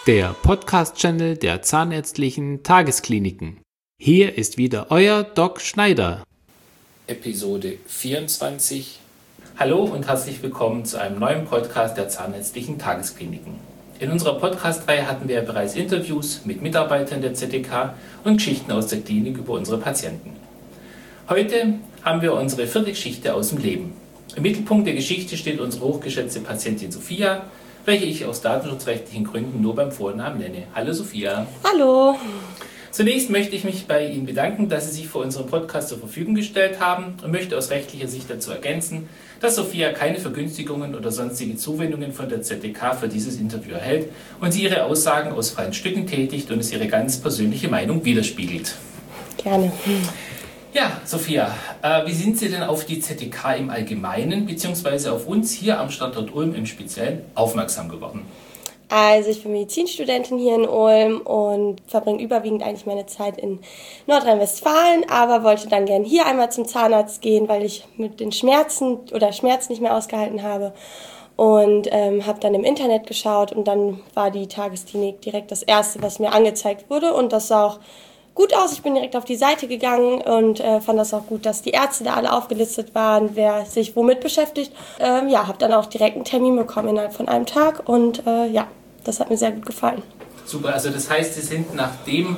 der Podcast-Channel der Zahnärztlichen Tageskliniken. Hier ist wieder euer Doc Schneider. Episode 24. Hallo und herzlich willkommen zu einem neuen Podcast der Zahnärztlichen Tageskliniken. In unserer Podcast-Reihe hatten wir ja bereits Interviews mit Mitarbeitern der ZTK und Geschichten aus der Klinik über unsere Patienten. Heute haben wir unsere vierte Geschichte aus dem Leben. Im Mittelpunkt der Geschichte steht unsere hochgeschätzte Patientin Sophia, welche ich aus datenschutzrechtlichen Gründen nur beim Vornamen nenne. Hallo Sophia. Hallo. Zunächst möchte ich mich bei Ihnen bedanken, dass Sie sich für unseren Podcast zur Verfügung gestellt haben und möchte aus rechtlicher Sicht dazu ergänzen, dass Sophia keine Vergünstigungen oder sonstige Zuwendungen von der ZTK für dieses Interview erhält und sie ihre Aussagen aus freien Stücken tätigt und es ihre ganz persönliche Meinung widerspiegelt. Gerne. Ja, Sophia, wie sind Sie denn auf die ZTK im Allgemeinen bzw. auf uns hier am Standort Ulm im Speziellen aufmerksam geworden? Also ich bin Medizinstudentin hier in Ulm und verbringe überwiegend eigentlich meine Zeit in Nordrhein-Westfalen, aber wollte dann gern hier einmal zum Zahnarzt gehen, weil ich mit den Schmerzen nicht mehr ausgehalten habe. Und habe dann im Internet geschaut und dann war die Tagesklinik direkt das Erste, was mir angezeigt wurde. Und das sah auch gut aus. Ich bin direkt auf die Seite gegangen und fand das auch gut, dass die Ärzte da alle aufgelistet waren, wer sich womit beschäftigt. Habe dann auch direkt einen Termin bekommen innerhalb von einem Tag und das hat mir sehr gut gefallen. Super, also das heißt, Sie sind nachdem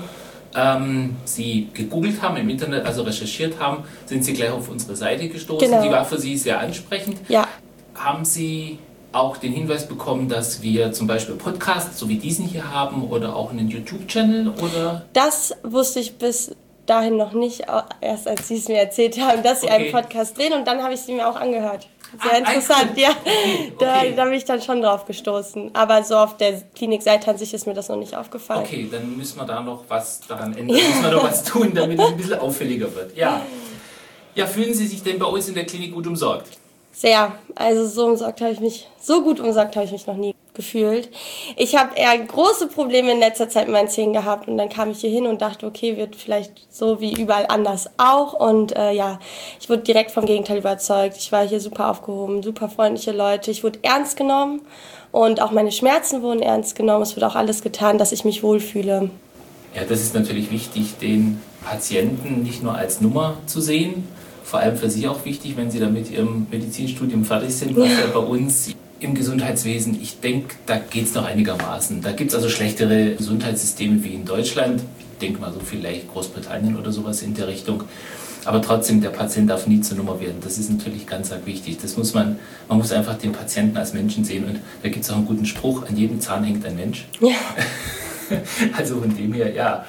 Sie gegoogelt haben im Internet, also recherchiert haben, sind Sie gleich auf unsere Seite gestoßen. Genau. Die war für Sie sehr ansprechend. Ja. Haben Sie auch den Hinweis bekommen, dass wir zum Beispiel Podcasts, so wie diesen hier haben, oder auch einen YouTube-Channel? Oder? Das wusste ich bis dahin noch nicht, erst als Sie es mir erzählt haben, dass Sie einen Podcast drehen und dann habe ich sie mir auch angehört. Sehr interessant, ja. Okay. Da bin ich dann schon drauf gestoßen. Aber so auf der Klinikseite an sich ist mir das noch nicht aufgefallen. Okay, dann müssen wir da noch was daran ändern, müssen wir noch was tun, damit es ein bisschen auffälliger wird. Ja, fühlen Sie sich denn bei uns in der Klinik gut umsorgt? Sehr. Also so gut umsorgt habe ich mich noch nie gefühlt. Ich habe eher große Probleme in letzter Zeit mit meinen Zähnen gehabt und dann kam ich hier hin und dachte, okay, wird vielleicht so wie überall anders auch und ich wurde direkt vom Gegenteil überzeugt. Ich war hier super aufgehoben, super freundliche Leute, ich wurde ernst genommen und auch meine Schmerzen wurden ernst genommen. Es wird auch alles getan, dass ich mich wohlfühle. Ja, das ist natürlich wichtig, den Patienten nicht nur als Nummer zu sehen, vor allem für Sie auch wichtig, wenn Sie dann mit Ihrem Medizinstudium fertig sind, was ja bei uns im Gesundheitswesen, ich denke, da geht es noch einigermaßen. Da gibt es also schlechtere Gesundheitssysteme wie in Deutschland. Ich denke mal so vielleicht Großbritannien oder sowas in der Richtung. Aber trotzdem, der Patient darf nie zur Nummer werden. Das ist natürlich ganz wichtig. Man muss einfach den Patienten als Menschen sehen. Und da gibt es auch einen guten Spruch, an jedem Zahn hängt ein Mensch. Ja. Also von dem her, ja.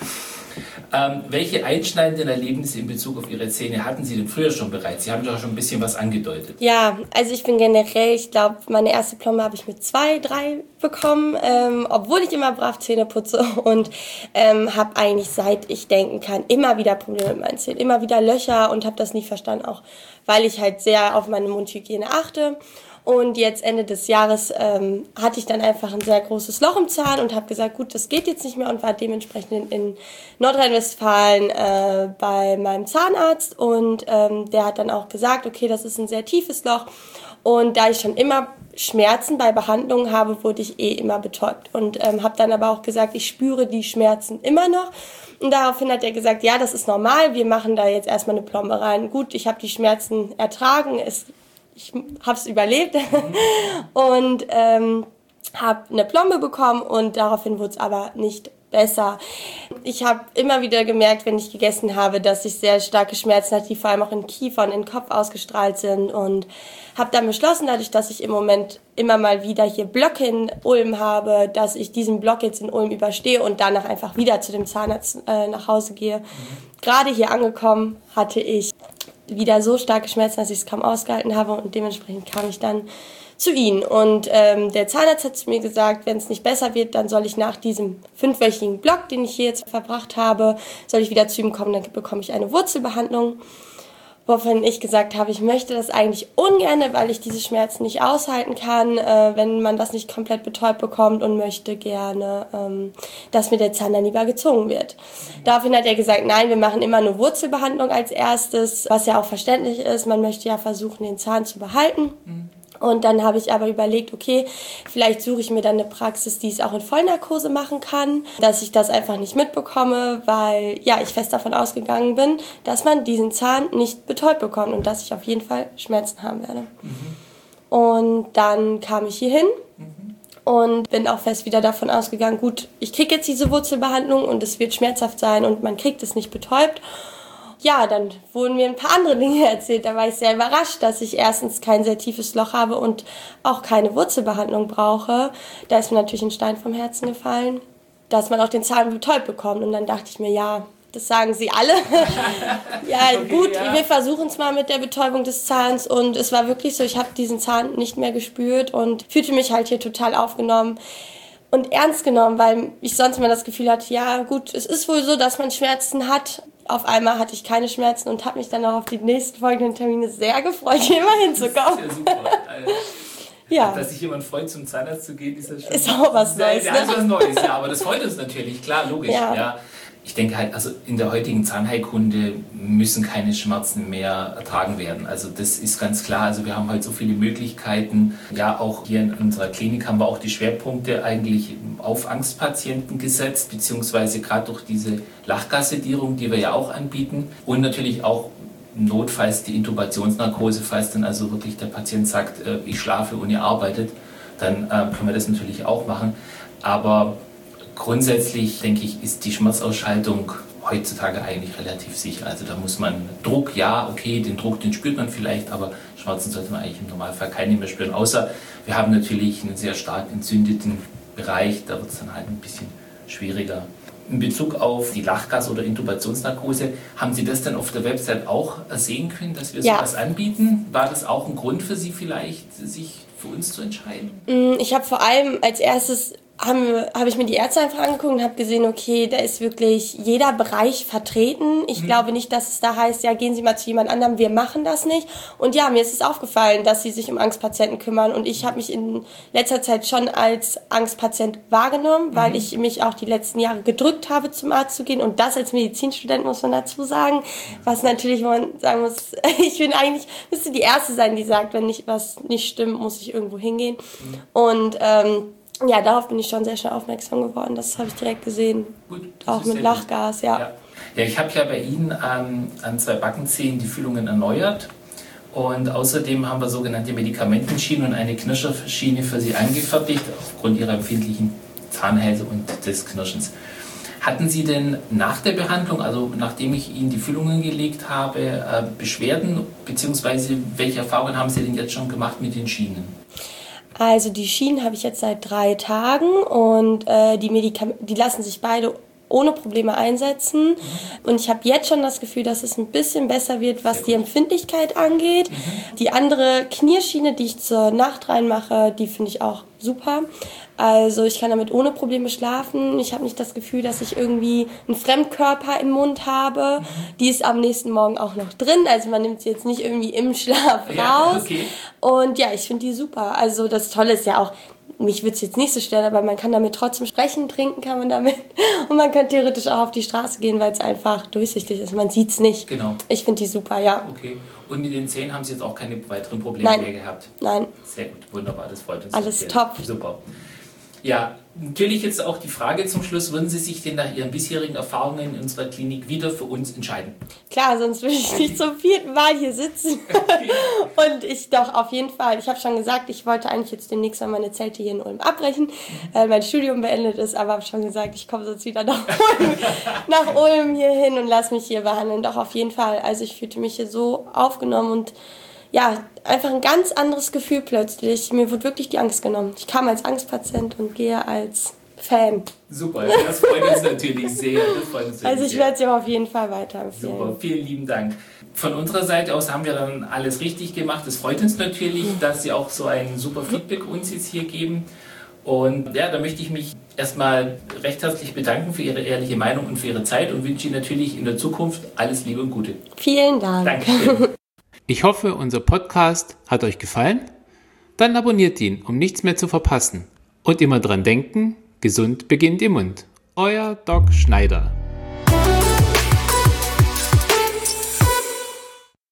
Welche einschneidenden Erlebnisse in Bezug auf Ihre Zähne hatten Sie denn früher schon bereits? Sie haben doch schon ein bisschen was angedeutet. Ja, also ich bin generell, ich glaube, meine erste Plombe habe ich mit 2, 3 bekommen, obwohl ich immer brav Zähne putze und habe eigentlich, seit ich denken kann, immer wieder Probleme mit meinen Zähnen, immer wieder Löcher und habe das nie verstanden, auch weil ich halt sehr auf meine Mundhygiene achte. Und jetzt Ende des Jahres hatte ich dann einfach ein sehr großes Loch im Zahn und habe gesagt, gut, das geht jetzt nicht mehr und war dementsprechend in Nordrhein-Westfalen bei meinem Zahnarzt und der hat dann auch gesagt, okay, das ist ein sehr tiefes Loch und da ich schon immer Schmerzen bei Behandlungen habe, wurde ich immer betäubt und habe dann aber auch gesagt, ich spüre die Schmerzen immer noch. Und daraufhin hat er gesagt, ja, das ist normal, wir machen da jetzt erstmal eine Plombe rein. Gut, ich habe die Schmerzen ertragen, ich habe es überlebt und habe eine Plombe bekommen und daraufhin wurde es aber nicht besser. Ich habe immer wieder gemerkt, wenn ich gegessen habe, dass ich sehr starke Schmerzen hatte, die vor allem auch in Kiefer und in den Kopf ausgestrahlt sind und habe dann beschlossen, dadurch, dass ich im Moment immer mal wieder hier Blöcke in Ulm habe, dass ich diesen Block jetzt in Ulm überstehe und danach einfach wieder zu dem Zahnarzt nach Hause gehe. Gerade hier angekommen hatte ich wieder so starke Schmerzen, dass ich es kaum ausgehalten habe und dementsprechend kam ich dann zu Ihnen. Und der Zahnarzt hat zu mir gesagt, wenn es nicht besser wird, dann soll ich nach diesem 5-wöchigen Block, den ich hier jetzt verbracht habe, soll ich wieder zu ihm kommen, dann bekomme ich eine Wurzelbehandlung. Wovon ich gesagt habe, ich möchte das eigentlich ungern, weil ich diese Schmerzen nicht aushalten kann, wenn man das nicht komplett betäubt bekommt und möchte gerne, dass mir der Zahn dann lieber gezogen wird. Daraufhin hat er gesagt, nein, wir machen immer nur Wurzelbehandlung als erstes, was ja auch verständlich ist. Man möchte ja versuchen, den Zahn zu behalten. Und dann habe ich aber überlegt, okay, vielleicht suche ich mir dann eine Praxis, die es auch in Vollnarkose machen kann, dass ich das einfach nicht mitbekomme, weil ja, ich fest davon ausgegangen bin, dass man diesen Zahn nicht betäubt bekommt und dass ich auf jeden Fall Schmerzen haben werde. Und dann kam ich hier hin und bin auch fest wieder davon ausgegangen, gut, ich kriege jetzt diese Wurzelbehandlung und es wird schmerzhaft sein und man kriegt es nicht betäubt. Ja, dann wurden mir ein paar andere Dinge erzählt. Da war ich sehr überrascht, dass ich erstens kein sehr tiefes Loch habe und auch keine Wurzelbehandlung brauche. Da ist mir natürlich ein Stein vom Herzen gefallen, dass man auch den Zahn betäubt bekommt. Und dann dachte ich mir, ja, das sagen sie alle. Ja, okay, gut, ja. Wir versuchen es mal mit der Betäubung des Zahns. Und es war wirklich so, ich habe diesen Zahn nicht mehr gespürt und fühlte mich halt hier total aufgenommen und ernst genommen, weil ich sonst immer das Gefühl hatte, ja gut, es ist wohl so, dass man Schmerzen hat. Auf einmal hatte ich keine Schmerzen und habe mich dann auch auf die nächsten folgenden Termine sehr gefreut, hier immer hinzukommen. Das ist ja super. Ja. Dass sich jemand freut, zum Zahnarzt zu gehen, ist das schon... Ist auch was Neues. Ja, ist was Neues, ja, aber das freut uns natürlich, klar, logisch. Ja. Ich denke halt, also in der heutigen Zahnheilkunde müssen keine Schmerzen mehr ertragen werden. Also das ist ganz klar. Also wir haben halt so viele Möglichkeiten. Ja, auch hier in unserer Klinik haben wir auch die Schwerpunkte eigentlich auf Angstpatienten gesetzt, beziehungsweise gerade durch diese Lachgassedierung, die wir ja auch anbieten. Und natürlich auch notfalls die Intubationsnarkose, falls dann also wirklich der Patient sagt, ich schlafe und ihr arbeitet, dann können wir das natürlich auch machen. Aber grundsätzlich, denke ich, ist die Schmerzausschaltung heutzutage eigentlich relativ sicher. Also da muss man Druck, ja, okay, den Druck, den spürt man vielleicht, aber Schmerzen sollte man eigentlich im Normalfall keine mehr spüren. Außer wir haben natürlich einen sehr stark entzündeten Bereich, da wird es dann halt ein bisschen schwieriger. In Bezug auf die Lachgas- oder Intubationsnarkose, haben Sie das dann auf der Website auch sehen können, dass wir sowas anbieten? War das auch ein Grund für Sie vielleicht, sich für uns zu entscheiden? Ich habe vor allem als erstes habe ich mir die Ärzte einfach angeguckt und habe gesehen, okay, da ist wirklich jeder Bereich vertreten. Ich glaube nicht, dass es da heißt, ja, gehen Sie mal zu jemand anderem, wir machen das nicht. Und ja, mir ist es aufgefallen, dass sie sich um Angstpatienten kümmern. Und ich habe mich in letzter Zeit schon als Angstpatient wahrgenommen, weil ich mich auch die letzten Jahre gedrückt habe, zum Arzt zu gehen. Und das als Medizinstudent, muss man dazu sagen. Was natürlich, wo man sagen muss, ich bin eigentlich, müsste die Erste sein, die sagt, wenn was nicht stimmt, muss ich irgendwo hingehen. Und ja, darauf bin ich schon sehr schnell aufmerksam geworden. Das habe ich direkt gesehen. Gut, auch mit Lachgas, ja. Ja, ich habe ja bei Ihnen an 2 Backenzähnen die Füllungen erneuert. Und außerdem haben wir sogenannte Medikamentenschienen und eine Knirscherschiene für Sie angefertigt, aufgrund Ihrer empfindlichen Zahnhälse und des Knirschens. Hatten Sie denn nach der Behandlung, also nachdem ich Ihnen die Füllungen gelegt habe, Beschwerden, beziehungsweise welche Erfahrungen haben Sie denn jetzt schon gemacht mit den Schienen? Also die Schienen habe ich jetzt seit 3 Tagen und die lassen sich beide ohne Probleme einsetzen. Und ich habe jetzt schon das Gefühl, dass es ein bisschen besser wird, was die Empfindlichkeit angeht. Die andere Knierschiene, die ich zur Nacht reinmache, die finde ich auch super. Also ich kann damit ohne Probleme schlafen. Ich habe nicht das Gefühl, dass ich irgendwie einen Fremdkörper im Mund habe. Die ist am nächsten Morgen auch noch drin. Also man nimmt sie jetzt nicht irgendwie im Schlaf raus. Okay. Und ja, ich finde die super. Also das Tolle ist ja auch, mich würde es jetzt nicht so stören, aber man kann damit trotzdem sprechen, trinken kann man damit. Und man kann theoretisch auch auf die Straße gehen, weil es einfach durchsichtig ist. Man sieht es nicht. Genau. Ich finde die super, ja. Okay. Und mit den Zähnen haben Sie jetzt auch keine weiteren Probleme mehr gehabt? Nein. Sehr gut, wunderbar, das freut uns. Alles top. Super. Ja, natürlich jetzt auch die Frage zum Schluss, würden Sie sich denn nach Ihren bisherigen Erfahrungen in unserer Klinik wieder für uns entscheiden? Klar, sonst würde ich nicht zum 4. Mal hier sitzen. Und ich doch, auf jeden Fall. Ich habe schon gesagt, ich wollte eigentlich jetzt demnächst mal meine Zelte hier in Ulm abbrechen, weil mein Studium beendet ist, aber habe schon gesagt, ich komme sonst wieder nach Ulm hier hin und lasse mich hier behandeln. Doch, auf jeden Fall. Also ich fühlte mich hier so aufgenommen und ja, einfach ein ganz anderes Gefühl plötzlich. Mir wurde wirklich die Angst genommen. Ich kam als Angstpatient und gehe als Fan. Super, das freut uns natürlich sehr. Also ich werde es ja auf jeden Fall weiterempfehlen. Super, vielen lieben Dank. Von unserer Seite aus haben wir dann alles richtig gemacht. Es freut uns natürlich, dass Sie auch so ein super Feedback uns jetzt hier geben. Und ja, da möchte ich mich erstmal recht herzlich bedanken für Ihre ehrliche Meinung und für Ihre Zeit und wünsche Ihnen natürlich in der Zukunft alles Liebe und Gute. Vielen Dank. Dankeschön. Ich hoffe, unser Podcast hat euch gefallen. Dann abonniert ihn, um nichts mehr zu verpassen. Und immer dran denken, gesund beginnt im Mund. Euer Doc Schneider.